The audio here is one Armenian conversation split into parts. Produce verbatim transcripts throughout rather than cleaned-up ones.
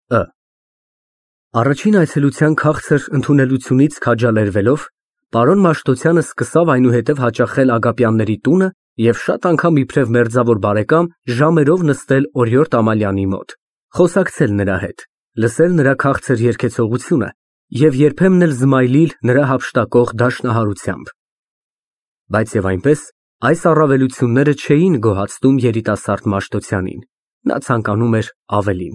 Ը Առաջին այցելության քաղցր ընդունելությունից քաջալերվելով, պարոն Մաշտոցյանը սկսավ այնուհետև հաճախել Ագապյանների տունը և շատ անգամ իբրև մերձավոր բարեկամ ժամերով նստել օրիորդ Ամալյանի մոտ, խոսակցել նրա հետ, լսել նրա քաղցր երգեցողությունը և երբեմն էլ զմայլիլ նրա հափշտակող դաշնահարությամբ։ Բայց և այնպես, այս առավելությունները չէին գոհացնում երիտասարդ Մաշտոցյանին, նա ցանկանում էր ավելին։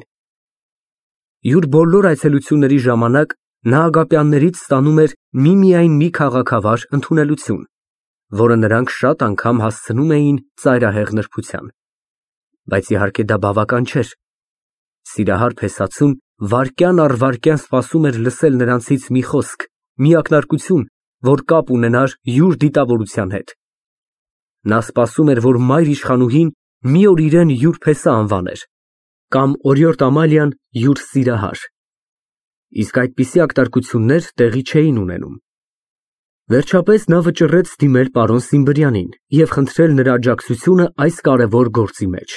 Յուր բոլոր այցելությունների ժամանակ նա Ագապյաններից ստանում էր միմիայն մի քաղաքավար ընդունելություն, որը նրանք շատ անգամ հասցնում էին ծայրահեղ նրբության։ Բայց իհարկե դա բավական չէր։ Սիրահար փեսացուն վայրկյան առ վայրկյան սպասում էր լսել նրանցից մի խոսք, մի ակնարկություն, որ կապ ունենար յուր դիտավորության հետ։ Նա սպասում էր, որ մայր իշխանուհին մի օր իրեն յուր փեսա անվաներ, կամ օրիորդ Ամալիան յուր սիրահար։ Իսկ այդպիսի ակնարկություններ տեղի չէին ունենում։ Վերջապես նա վճռեց դիմել պարոն Սիմբրյանին և խնդրել նրա աջակցությունը այս կարևոր գործի մեջ։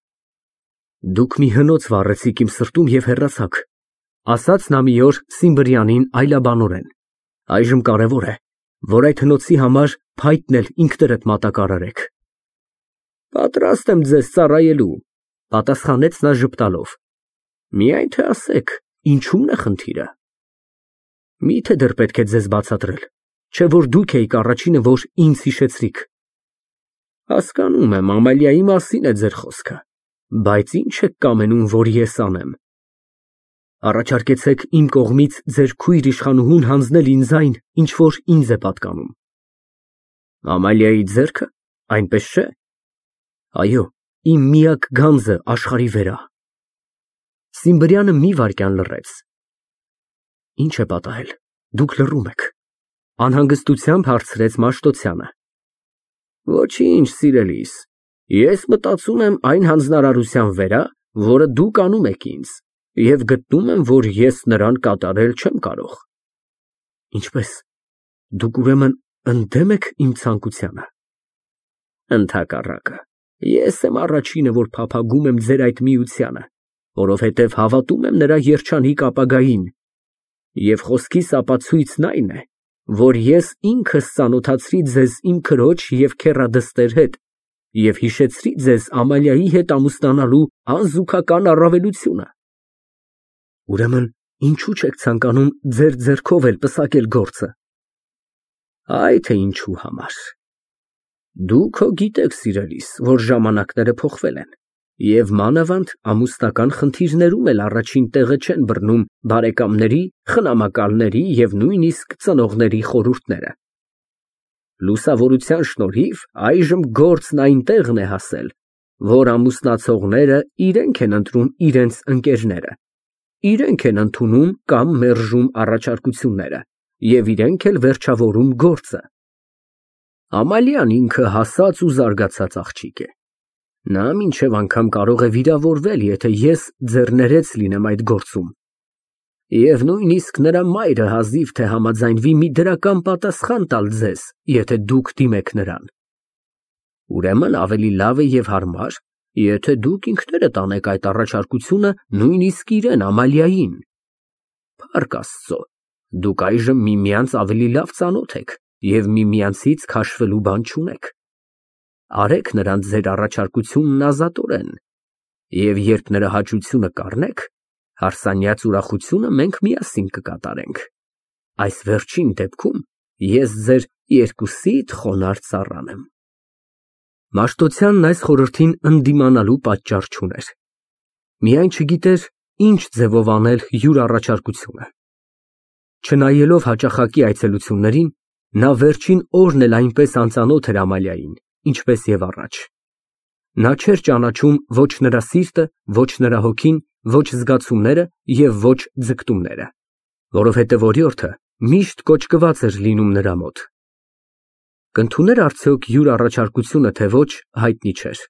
Դուք մի հնոց վառեցիք իմ սրտում և հեռացաք, ասաց նա մի օր Սիմբրյանին այլաբանորեն։ Այժմ կարևոր է, որ այդ հնոցի համար փայտն էլ ինքներդ մատակարարեք։ Պատրաստ եմ ձեզ ծառայելու, պատասխանեց նա ժպտալով։ Միայն թե ասեք, ինչու՞մն է խնդիրը։ Միթե դեռ պետք է ձեզ բացատրել, չէ որ դուք էիք առաջինը, որ ինձ հիշեցրիք։ Հասկանում եմ, Ամալիայի մասին է ձեր խոսքը, բայց ի՞նչ եք կամենում, որ ես անեմ։ Առաջարկեցեք իմ կողմից ձեր քույր իշխանուհուն հանձնել ինձ այն, ինչ որ ինձ է պատկանում։ Ամալիայի ձեռքը, այնպես չէ։ Այո, իմ միակ գանձը աշխարհի վրա։ Սիմբրյանը մի վայրկյան լռեց։ Ինչ է պատահել, դուք լռում եք, անհանգստությամբ հարցրեց Մաշտոցյանը։ Ոչինչ, սիրելիս, ես մտածում եմ այն հանձնարարության վրա, որը դուք անում եք ինձ, և գտնում եմ, որ ես նրան կատարել չեմ կարող։ Ինչպես, դուք ուրեմն ընդդեմ եք իմ ցանկությանը։ Ընդհակառակը, ես եմ առաջինը, որ փափագում եմ ձեր այդ միությանը, որովհետև հավատում եմ նրա երջանիկ ապագային, և խոսքիս ապացույցն այն է, որ ես ինքս ծանոթացրի ձեզ իմ քրոջ և քեռադստեր հետ և հիշեցրի ձեզ Ամալիայի հետ ամուսնանալու անզուգական առավելությունը։ Ուրեմն ինչու չեք ցանկանում ձեր ձեռքով էլ պսակել գործը։ Այ թե ինչու համար։ Դուք հո գիտեք, սիրելիս, որ ժամանակները փոխվել են, և մանավանդ ամուսնական խնդիրներում էլ առաջին տեղը չեն բռնում բարեկամների, խնամակալների և նույնիսկ ծնողների խորհուրդները։ Լուսավորության շնորհիվ այժմ գործն այնտեղն է հասել, որ ամուսնացողները իրենք են ընտրում իրենց ընկերները, իրենք են ընդունում կամ մերժում առաջարկությունները և իրենք էլ վերջավորում գործը։ Ամալիան ինքը հասած ու զարգացած աղջիկ է։ Նա մինչև անգամ կարող է վիրավորվել, եթե ես ձեռներեց լինեմ այդ գործում։ Եվ նույնիսկ նրա մայրը հազիվ թե համաձայնվի մի դրական պատասխան տալ ձեզ, եթե դուք դիմեք նրան։ Ուրեմն ավելի լավ է և հարմար, եթե դուք ինքներդ անեք այդ առաջարկությունը նույնիսկ իրեն Ամալիային։ Փառք Աստծո, դուք այժմ միմյանց ավելի լավ ծանոթ եք և միմյանցից քաշվելու բան չունեք։ Արեք նրան ձեր առաջարկությունն ազատորեն, և երբ նրա հաճությունը կառնեք, հարսանյաց ուրախությունը մենք միասին կկատարենք։ Այս վերջին դեպքում ես ձեր երկուսիդ խոնարհ ծառան եմ։ Մաշտոցյանն այս խորհրդին ընդդիմանալու պատճառ չուներ։ Միայն չգիտեր ինչ ձևով անել յուր առաջարկությունը։ Չնայելով հաճախակի այցելություններին, նա վերջին օրն էլ այնպես անծանոթ էր Ամալիային, ինչպես և առաջ։ Նա չէր ճանաչում ոչ նրա սիրտը, ոչ նրա հոգին, ոչ զգացումները և ոչ ձգտումները, որովհետև օրիորդը միշտ կոճկված էր լինում նրա մոտ։ Կընդուներ արդյոք յուր առաջարկությունը, թե ոչ, հայտնի չէր։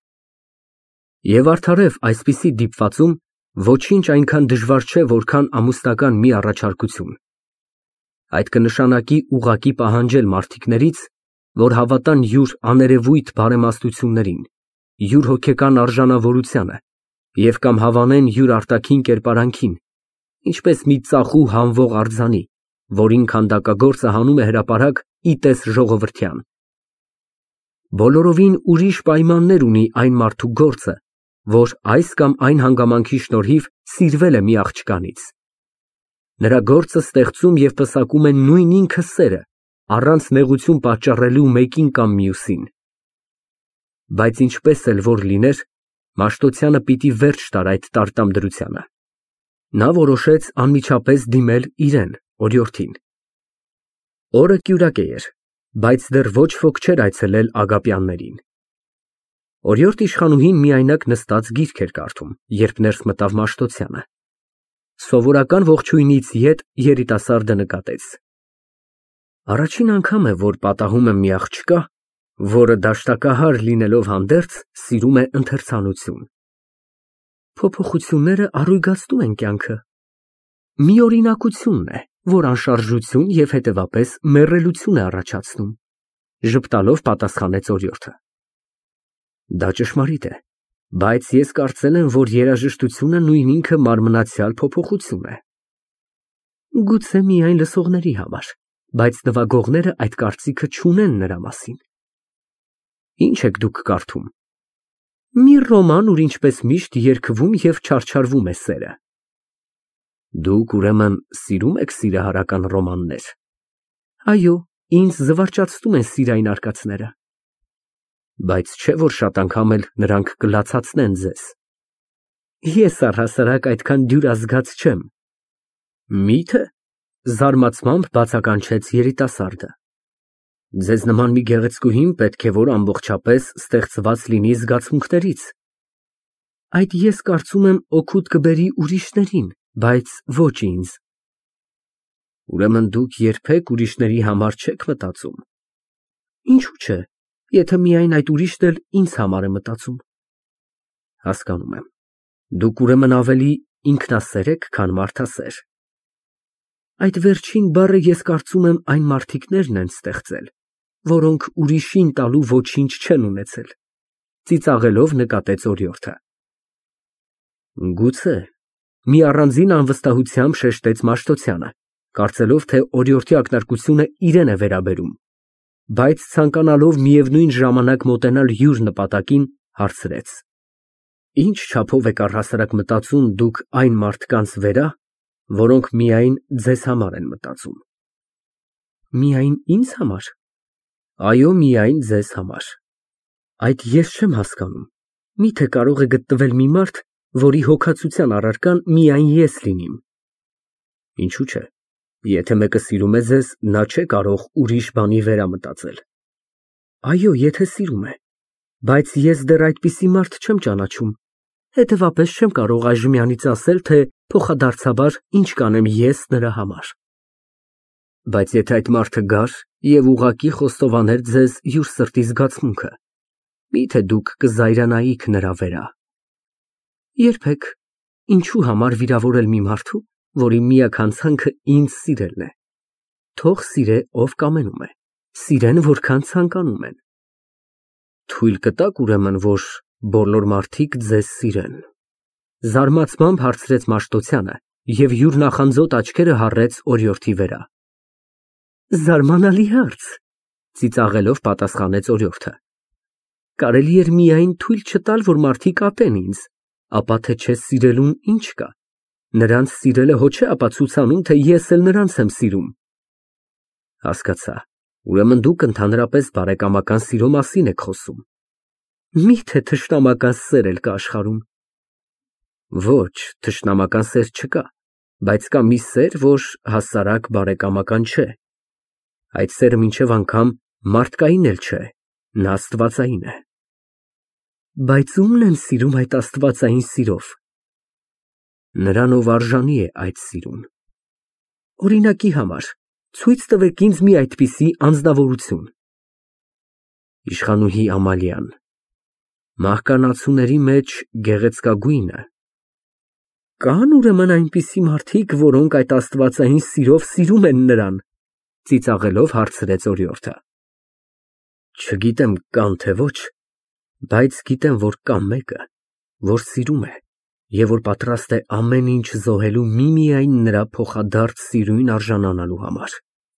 Եվ արդարև այսպիսի դիպվածում ոչինչ այնքան դժվար չէ, որքան ամուսնական մի առաջարկություն։ Այդ կնշանակի ուղղակի պահանջել մարդիկներից, որ հավատան յուր աներևույթ բարեմաստություններին, յուր հոգեկան արժանավորությանը և կամ հավանեն յուր արտաքին կերպարանքին, ինչպես մի ծախու հանվող արձանի, որին քանդակագործը հանում է հրապարակ ի տես ժողովրդյան։ Բոլորովին ուրիշ պայմաններ ունի այն մարդու գործը, որ այս կամ այն հանգամանքի շնորհիվ սիրվել է մի աղջկանից։ Նրա գործը ստեղծում և պսակում է նույն ինքը սերը, առանց նեղություն պատճառելու մեկին կամ մյուսին։ Բայց ինչպես էլ որ լիներ, Մաշտոցյանը պիտի վերջ տար այդ տարտամ դրությանը։ Նա որոշեց անմիջապես դիմել իրան, օրիորդին։ Օրը կյուրակե էր, բայց դեռ ոչ ոք չէր այցելել Ագապյաններին։ Օրիորդ իշխանուհին միայնակ նստած գիրք էր կարդում, երբ ներս մտավ Մաշտոցյանը։ Սովորական ողջույնից ետ երիտասարդը նկատեց. Առաջին անգամ է, որ պատահում եմ մի աղջկա, որը դաշտակահար լինելով հանդերձ, սիրում է ընթերցանություն։ Փոփոխությունները առույգացնում են կյանքը։ Մի օրինակությունն է, որ անշարժություն և հետևապես մեռելություն է առաջացնում, ժպտալով պատասխանեց օրիորդը։ Դա ճշմարիտ է, բայց ես կարծել եմ, որ երաժշտությունը նույն ինքը մարմնացյալ փոփոխություն է։ Գուցե միայն լսողների համար, բայց նվագողները այդ կարծիքը չունեն նրա մասին։ Ինչ եք դուք կարդում։ Մի ռոման, ուր ինչպես միշտ երգվում և չարչարվում է սերը։ Դուք ուրեմն սիրում եք սիրահարական ռոմաններ։ Այո, ինձ զվարճացնում են սիրային արկածները։ Բայց չէ՞ որ շատ անգամ էլ նրանք կլացացնեն ձեզ։ Ես առհասարակ այդքան դյուրազգաց չեմ։ Մի՞թե, զարմացմամբ բացականչեց երիտասարդը։ Ձեզ նման մի գեղեցկուհին պետք է որ ամբողջապես ստեղծված լինի զգացմունքներից։ Այդ ես կարծում եմ օգուտ կբերի ուրիշներին, բայց ոչ ինձ։ Ուրեմն դուք երբեք ուրիշների համար չեք մտածում։ Ինչու՞ չէ, եթե միայն այդ ուրիշն էլ ինձ համար է մտածում։ Հասկանում եմ։ Դուք ուրեմն ավելի ինքնասեր եք, քան մարդասեր։ Այդ վերջին բառը ես կարծում եմ այն մարդիկներն են ստեղծել, որոնք ուրիշին տալու ոչինչ չեն ունեցել, ծիծաղելով նկատեց օրիորդը։ Գուցե, մի առանձին անվստահությամբ շեշտեց Մաշտոցյանը, կարծելով, թե օրիորդի ակնարկությունը իրեն է վերաբերում, բայց ցանկանալով միևնույն ժամանակ մոտենալ յուր նպատակին, հարցրեց. Ինչ չափով եք առհասարակ մտածում դուք այն մարդկանց վերա, որոնք միայն ձեզ համար են մտածում։ Միայն ինձ համար։ Այո, միայն ձեզ համար։ Այդ ես չեմ հասկանում։ Միթե կարող է գտնվել մի մարդ, որի հոգացության առարկան միայն ես լինիմ։ Ինչու՞ չէ։ Եթե մեկը սիրում է ձեզ, նա չէ կարող ուրիշ բանի վերամտածել։ Այո, եթե սիրում է, բայց ես դեռ այդպիսի մարդ չեմ ճանաչում, հետևաբար չեմ կարող այժմյանից ասել, թե փոխադարձաբար ինչ կանեմ ես նրա համար։ Բայց եթե այդ մարդը գար և ուղղակի խոստովաներ ձեզ յուր սրտի զգացմունքը, միթե դուք կզայրանայիք նրա վերա։ Երբեք, ինչու համար վիրավորել մի մարդու, որի միակ հանցանքը ինձ սիրելն է։ Թող սիրե, ով կամենում է, սիրեն, որքան ցանկանում են։ Թույլ կտաք ուրեմն, որ բոլոր մարդիկ ձեզ սիրեն։ Զարմացմամբ հարցրեց Մաշտոցյանը և յուր նախանձոտ աչքերը հառեց օրիորդի վրա։ Զարմանալի հարց, ծիծաղելով պատասխանեց օրիորդը։ Կարելի էր միայն թույլ չտալ, որ մարդիկ ատեն ինձ, ապա թե չես սիրելուն ինչ կա։ Նրանց սիրելը հո չէ ապացուցանում, թե ես էլ նրանց եմ սիրում։ Հասկացա, ուրեմն դուք ընդհանրապես բարեկամական սիրո մասին եք խոսում։ Միթե թշնամական սեր էլ կա աշխարհում։ Ոչ, թշնամական սեր չկա, բայց կա մի սեր, որ հասարակ բարեկամական չէ։ Այդ սերը մինչև անգամ մարդկային էլ չէ, նա աստվածային է։ Բայց ո՞ւմն են սիրում այդ աստվածային սիրով։ Նրան, ով արժանի է այդ սիրուն։ Օրինակի համար, ցույց տվեք ինձ մի այդպիսի անձնավորություն։ Իշխանուհի Ամալիան։ Մահկանացուների մեջ գեղեցկագույնը։ Կան ուրեմն այնպիսի մարդիկ, որոնք այդ աստվածային սիրով սիրում են նրան, ծիծաղելով հարցրեց օրիորդը։ Չգիտեմ կան թե ոչ, բայց գիտեմ, որ կա մեկը, որ սիրում է Եվ որ պատրաստ է ամեն ինչ զոհելու միմիայն նրա փոխադարձ սիրույն արժանանալու համար։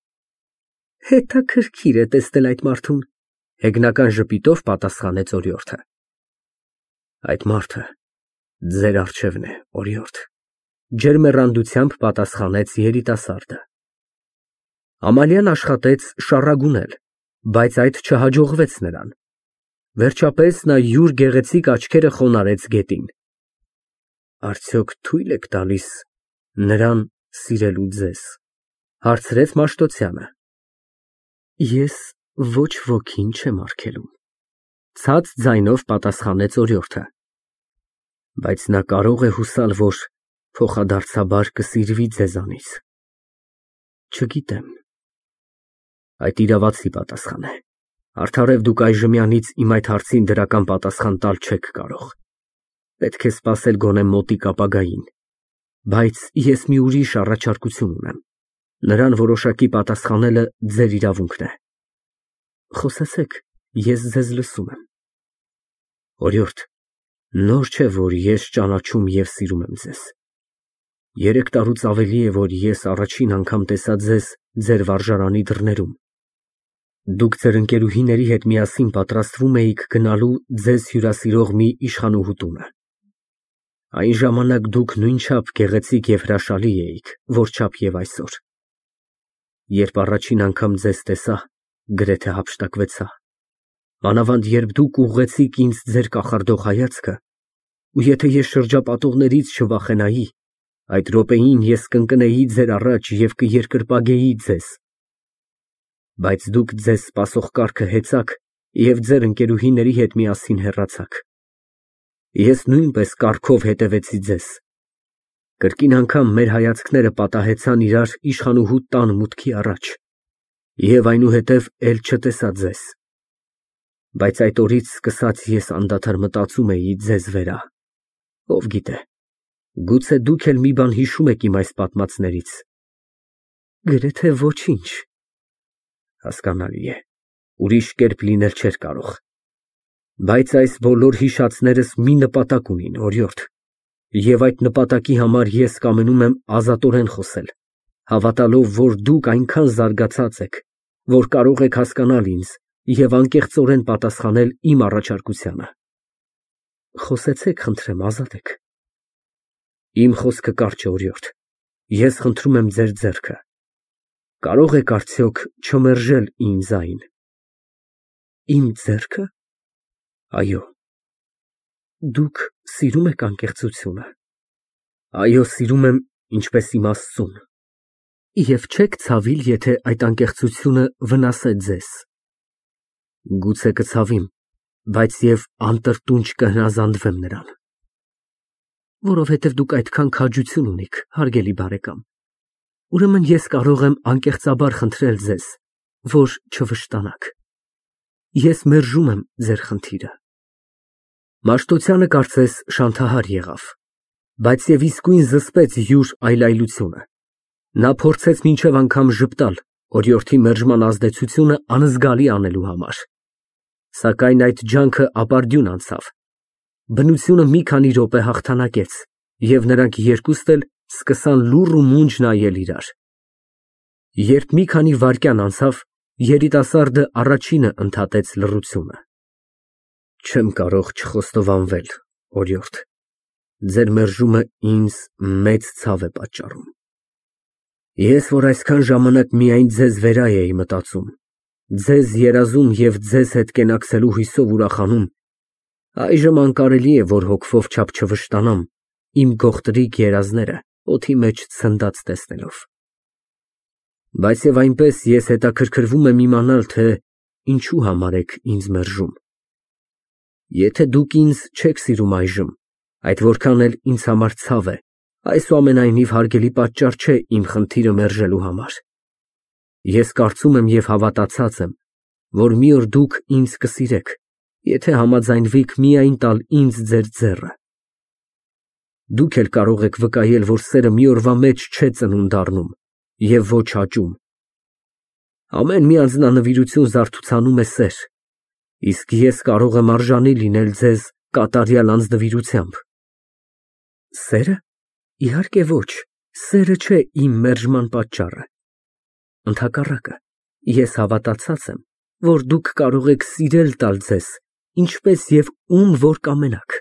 Հետաքրքիր է տեսնել այդ մարդուն, հեգնական ժպիտով պատասխանեց օրիորդը։ Այդ մարդը ձեր առջևն է, օրիորդ, ջերմեռանդությամբ պատասխանեց երիտասարդը։ Ամալիան աշխատեց շառագունել, բայց այդ չհաջողվեց նրան։ Վերջապես նա յուր գեղեցիկ աչքերը խոնարհեց գետին։ Արդյոք թույլ եք տալիս նրան սիրելու ձեզ, հարցրեց Մաշտոցյանը։ Ես ոչ ոքին չեմ արգելում, ցած ձայնով պատասխանեց օրիորդը։ Բայց նա կարող է հուսալ, որ փոխադարձաբար կսիրվի ձեզանից։ Չգիտեմ։ Այդ իրավացի պատասխան է։ Արդարև դուք այժմյանից իմ այդ հարցին դրական պատասխան տալ չեք կարող։ Պետք է սպասել գոնե մոտիկ ապագային։ Բայց ես մի ուրիշ առաջարկություն ունեմ։ Նրան որոշակի պատասխանելը ձեր իրավունքն է։ Խոսեցեք, ես ձեզ լսում եմ։ Օրիորդ, նոր չէ, որ ես ճանաչում և սիրում եմ ձեզ։ Երեք տարուց ավելի է, որ ես առաջին անգամ տեսա ձեզ ձեր վարժարանի դռներում։ Դուք ձեր ընկերուհիների հետ միասին պատրաստվում էիք գնալու ձեզ հյուրասիրող մի իշխանուհու տունը։ Այն ժամանակ դուք նույնչափ գեղեցիկ և հրաշալի էիք, որչափ և այսօր։ Երբ առաջին անգամ ձեզ տեսա, գրեթե հափշտակվեցա։ Մանավանդ երբ դուք ուղղեցիք ինձ ձեր կախարդող հայացքը, ու եթե ես շրջապատողներից չվախենայի, այդ րոպեին ես կընկնեի ձեր առաջ և կերկրպագեի ձեզ։ Բայց դուք ձեզ սպասող կառքը հեծաք և ձեր ընկերուհիների հետ միասին հեռացաք։ Ես նույնպես կառքով հետևեցի ձեզ։ Կրկին անգամ մեր հայացքները պատահեցան իրար իշխանուհու տան մուտքի առաջ, և այնուհետև էլ չտեսա ձեզ։ Բայց այդ օրից սկսած ես անդադար մտածում էի ձեզ վերա։ Ով գիտե, գուցե դուք էլ մի բան հիշում եք իմ այս պատմածներից։ Գրեթե ոչինչ։ Հասկանալի է, ուրիշ կերպ լինել չէր կարող։ Բայց այս բոլոր հիշածներս մի նպատակ ունին, օրիորդ, և այդ նպատակի համար ես կամենում եմ ազատորեն խոսել, հավատալով, որ դուք այնքան զարգացած եք, որ կարող եք հասկանալ ինձ և անկեղծորեն պատասխանել իմ առաջարկությանը։ Խոսեցեք, խնդրեմ, ազատ եք։ Իմ խոսքը կարճ է, օրիորդ, ես խնդրում եմ ձեր ձեռքը։ Կարող եք արդյոք չմերժել իմ ձայն։ Իմ ձեռքը։ Այո։ Դուք սիրում եք անկեղծությունը։ Այո, սիրում եմ, ինչպես իմ Աստծուն։ Եվ չեք ցավիլ, եթե այդ անկեղծությունը վնասե ձեզ։ Գուցե կցավիմ, բայց և անտրտունջ կհնազանդվեմ նրան։ Որովհետև դուք այդքան քաջություն ունիք, հարգելի բարեկամ, ուրեմն ես կարող եմ անկեղծաբար խնդրել ձեզ, որ չվշտանաք։ Ես մերժում եմ ձեր խնդիրը։ Մաշտոցյանը կարծես շանթահար եղավ, բայց և իսկույն զսպեց յուր այլայլությունը։ Նա փորձեց մինչև անգամ ժպտալ օրիորդի մերժման ազդեցությունը անզգալի անելու համար։ Սակայն այդ ջանքը ապարդյուն անցավ։ Բնությունը մի քանի րոպե հաղթանակեց, և նրանք երկուստ էլ սկսան լուռ ու մունջ նայել իրար։ Երբ մի քանի վայրկյան անցավ, երիտասարդը առաջինը ընդհատեց լռությունը։ Չեմ կարող չխոստովանվել, օրիորդ, ձեր մերժումը ինձ մեծ ցավ է պատճառում։ Ես, որ այսքան ժամանակ միայն ձեզ վերա էի մտածում, ձեզ երազում և ձեզ հետ կենակցելու հույսով ուրախանում, այժմ անկարելի է, որ հոգվով չափ չվշտանամ իմ գողտրիկ երազները օդի մեջ ցնդած տեսնելով։ Բայց և այնպես ես հետաքրքրվում եմ իմանալ, թե ինչու համար եք ինձ մերժում։ Եթե դուք ինձ չեք սիրում այժմ, այդ որքան էլ ինձ համար ցավ է, այսուամենայնիվ հարգելի պատճառ չէ իմ խնդիրը մերժելու համար։ Ես կարծում եմ և հավատացած եմ, որ մի օր դուք ինձ կսիրեք, եթե համաձայնվիք միայն տալ ինձ ձեր ձեռը։ Դուք էլ կարող եք վկայել, որ սերը մի օրվա մեջ չէ ծնունդ առնում և ոչ աճում։ Ամեն մի անձնանվիրություն զարդուցանում է սեր, իսկ ես կարող եմ արժանի լինել ձեզ կատարյալ անձնվիրությամբ։ Սերը։ Իհարկե ոչ, սերը չէ իմ մերժման պատճառը։ Ընդհակառակը, ես հավատացած եմ, որ դուք կարող եք սիրել տալ ձեզ, ինչպես և ում որ կամենաք։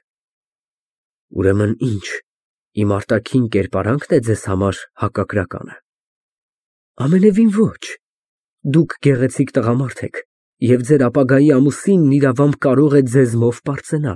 Ուրեմն ի՞նչ, իմ արտաքին կերպարանքն է ձեզ համար հակակրականը։ Ամենևին ոչ, դուք գեղեցիկ տղամարդ եք, և ձեր ապագայի ամուսինն իրավամբ կարող է ձեզմով պարծենալ։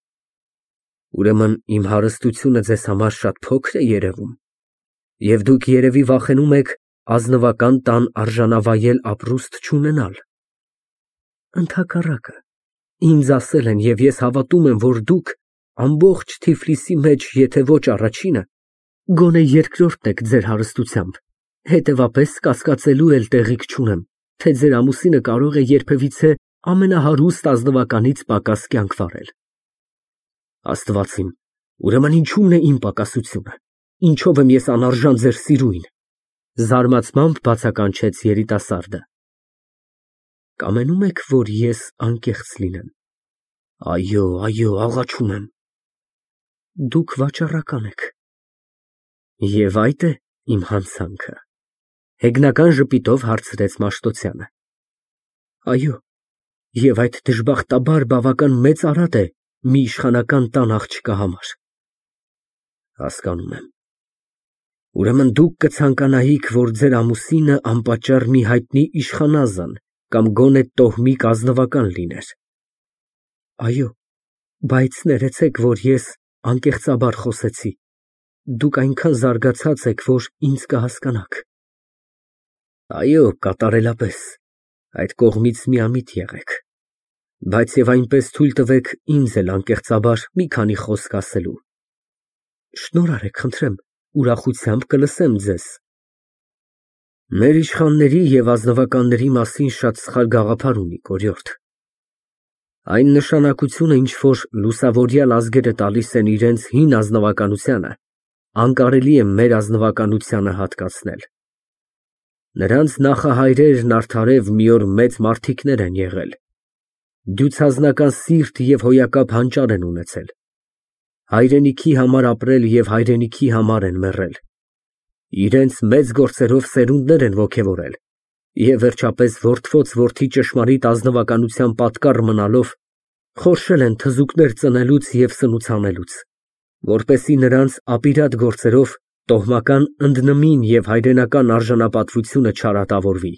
Ուրեմն իմ հարստությունը ձեզ համար շատ փոքր է երևում, և դուք երևի վախենում եք ազնվական տան արժանավայել ապրուստ չունենալ։ Ընդհակառակը, ինձ ասել են և ես հավատում եմ, որ դուք ամբողջ Թիֆլիսի մեջ, եթե ոչ առաջինը, գոնե երկրորդն եք ձեր հարստությամբ, հետևապես կասկածելու էլ տեղիք չունեմ, թե ձեր ամուսինը կարող է երբևիցե ամենահարուստ ազնվականից պակաս կյանք վարել։ Աստված իմ, ուրեմն ինչու՞մն է իմ պակասությունը, ինչով եմ ես անարժան ձեր սիրուին, զարմացմամբ բացականչեց երիտասարդը։ Կամենում եք, որ ես անկեղծ լինեմ։ Այո, այո, աղաչում եմ։ Դուք վաճառական եք։ Եվ այդ է իմ հանցանքը, հեգնական ժպիտով հարցրեց Մաշտոցյանը։ Այո, և այդ դժբախտաբար բավական մեծ արատ է մի իշխանական տան աղջկա համար։ Հասկանում եմ։ Ուրեմն դուք կցանկանայիք, որ ձեր ամուսինը անպատճառ մի հայտնի իշխանազան կամ գոնե տոհմիկ ազնվական լիներ։ Այո, բայց ներեցեք, որ ես անկեղծաբար խոսեցի, դուք այնքան զարգացած եք, որ ինձ կհասկանաք։ Այո, կատարելապես, այդ կողմից միամիտ եղեք, բայց և այնպես թույլ տվեք ինձ էլ անկեղծաբար մի քանի խոսք ասելու։ Շնորհ արեք, խնդրեմ, ուրախությամբ կլսեմ ձեզ։ Մեր իշխանների և ազնվականների մասին շատ սխալ գաղափար ունիք, օրիորդ։ Այն նշանակությունը, ինչ որ լուսավորյալ ազգերը տալիս են իրենց հին ազնվականությանը, անկարելի է մեր ազնվականությանը հատկացնել։ Նրանց նախահայրերն արդարև մի օր մեծ մարդիկներ են եղել, դյուցազնական սիրտ և հոյակապ հանճար են ունեցել, հայրենիքի համար ապրել և հայրենիքի համար են մեռել, իրենց մեծ գործերով սերունդներ են ոգևորել և վերջապես որդվոց որդի ճշմարիտ ազնվականության պատկառ մնալով խորշել են թզուկներ ծնելուց և սնուց հանելուց, որպեսզի նրանց ապիրատ գործերով տոհմական ընդնմին և հայրենական արժանապատվությունը չարատավորվի։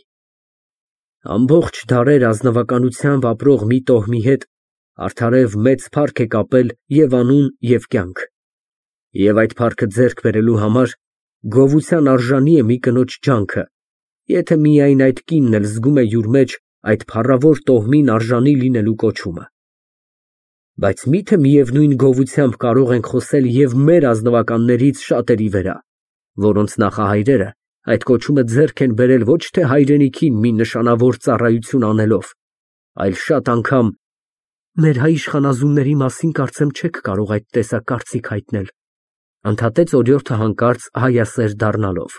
Ամբողջ դարեր ազնվականությամբ ապրող մի տոհմի հետ արդարև մեծ փառք է կապել և անուն, և կյանք, և այդ փառքը ձեռք բերելու համար գովության արժանի է մի կնոջ ջանքը, եթե միայն այդ կինն էլ զգում է յուր մեջ այդ փառավոր տոհմին արժանի լինելու կոչումը։ Բայց մի՞թե միևնույն գովությամբ կարող ենք խոսել և մեր ազնվականներից շատերի վրա, որոնց նախահայրերը այդ կոչումը ձեռք են բերել ոչ թե հայրենիքին մի նշանավոր ծառայություն անելով, այլ շատ անգամ մեր հայ իշխանազունների մասին կարծեմ չեք կարող այդ տեսակ կարծիք հայտնել, ընդհատեց օրիորդը հանկարծ հայասեր դառնալով։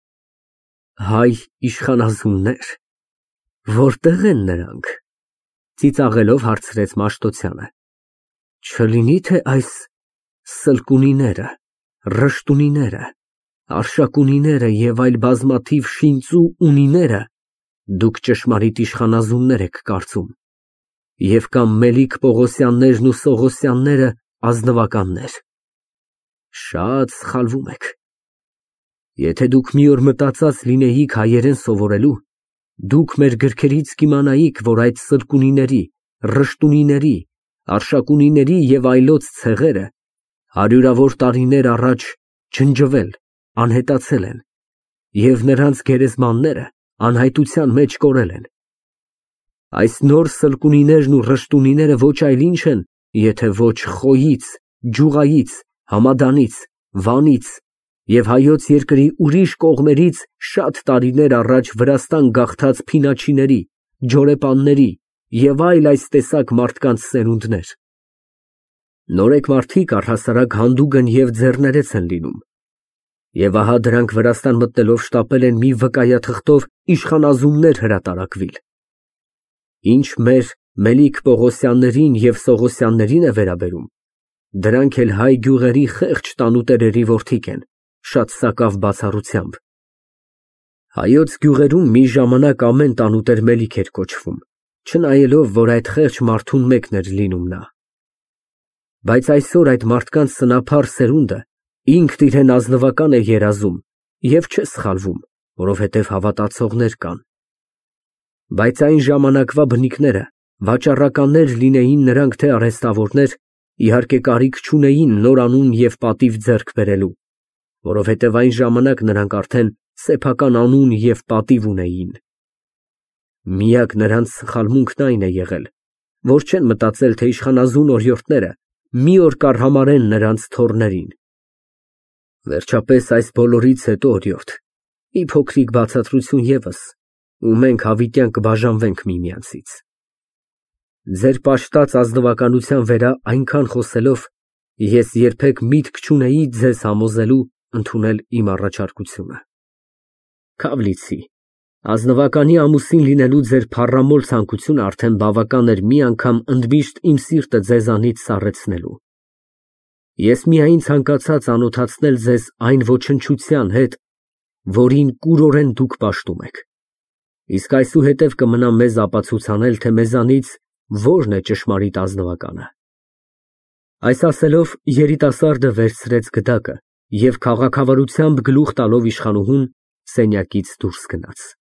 Հայ իշխանազուննե՞ր, որտե՞ղ են նրանք, ծիծաղելով հարցրեց Մաշտոցյանը։ Չլինի՞ թե այս սլկունիները, ռշտունիները, արշակունիները և այլ բազմաթիվ շինծու ունիները դուք ճշմարիտ իշխանազուններ եք կարծում, և կամ Մելիք Պողոսյաններն ու Սողոսյանները ազնվականներ։ Շատ սխալվում եք։ Եթե դուք մի օր մտածած լինեիք հայերեն սովորելու, դուք մեր գրքերից կիմանայիք, որ այդ սրկունիների, ռշտունիների, արշակունիների և այլոց ցեղերը հարյուրավոր տարիներ առաջ ջնջվել, անհետացել են, և նրանց գերեզմանները անհայտության մեջ կորել են։ Այս նոր սլկունիներն ու ռշտունիները ոչ այլ ինչ են, եթե ոչ Խոյից, Ջուղայից, Համադանից, Վանից և Հայոց երկրի ուրիշ կողմերից շատ տարիներ առաջ Վրաստան գաղթած փինաչիների, ջորեպանների և այլ այս տեսակ մարդկանց սերունդներ։ Նորեկ մարդիկ առհասարակ հանդուգն և ձեռներեց են լինում, և ահա դրանք Վրաստան մտնելով շտապել են մի վկայաթղթով իշխանազուններ հրատարակվիլ։ Ինչ մեր Մելիք Պողոսյաններին և Սողոսյաններին է վերաբերում, Դրանք էլ հայ գյուղերի խեղճ տանուտերերի որդիք են, շատ սակավ բացառությամբ։ Հայոց գյուղերում մի ժամանակ ամեն տանուտեր Մելիք էր կոչվում, չնայելով, որ այդ խեղճ մարդուն մեկն էր լինում նա։ Բայց այսօր այդ մարդկանց սնափառ սերունդը ինքն իրեն ազնվական է երազում և չէ սխալվում, որովհետև հավատացողներ կան։ Բայց այն ժամանակվա բնիկները վաճառականներ լինեին նրանք, թե արհեստավորներ, իհարկե կարիք չունեին նոր անուն և պատիվ ձեռք բերելու, որովհետև այն ժամանակ նրանք արդեն սեփական անուն և պատիվ ունեին։ Միակ նրանց սխալմունքն այն է եղել, որ չեն մտածել, թե իշխանազուն օրիորդները մի օր կառհամարեն նրանց թոռներին։ Վերջապես այս բոլորից հետո, օրիորդ, մի փոքրիկ բացատրություն ևս, ու մենք հավիտյան կբաժանվենք միմյանցից։ Ձեր պաշտած ազնվականության վերա այնքան խոսելով, ես երբեք միտք չունեի ձեզ համոզելու ընդունել իմ առաջարկությունը։ Քավլիցի, ազնվականի ամուսին լինելու ձեր փառամոլ ցանկությունը արդեն բավական էր մի անգամ ընդմիշտ իմ սիրտը ձեզանից սառեցնելու։ Ես միայն ցանկացա ծանոթացնել ձեզ այն ոչնչության հետ, որին կուրորեն դուք պաշտում եք, իսկ այսուհետև կմնա մեզ ապացուցանել, թե մեզանից որն է ճշմարիտ ազնվականը։ Այս ասելով երիտասարդը վերցրեց գդակը և քաղաքավարությամբ գլուխ տալով իշխանուհուն սենյակից դուրս գնաց։